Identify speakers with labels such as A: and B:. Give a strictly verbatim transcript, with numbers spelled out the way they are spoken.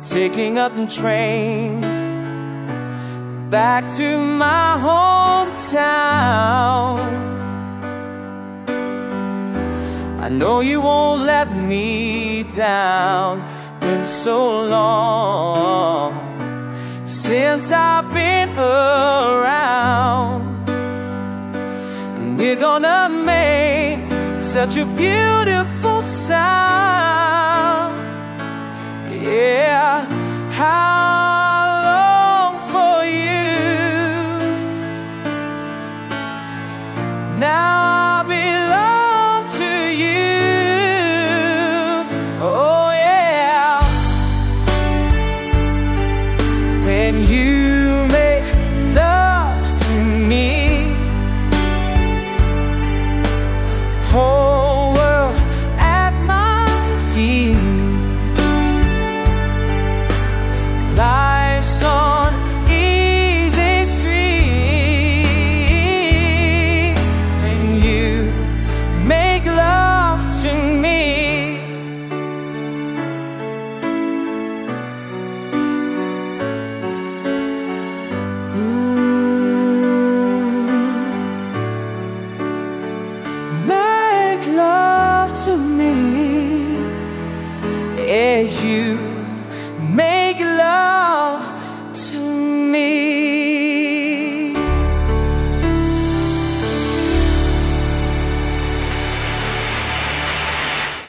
A: taking up the train back to my hometown. I know you won't let me down. Been so long since I've been around, and we're gonna make such a beautiful sound. Yeah, how long for you? Now I belong to you. Oh yeah. When you make love to me, whole world at my feet. Life's on easy street when you make love to me. Mm. Make love to me. Yeah, you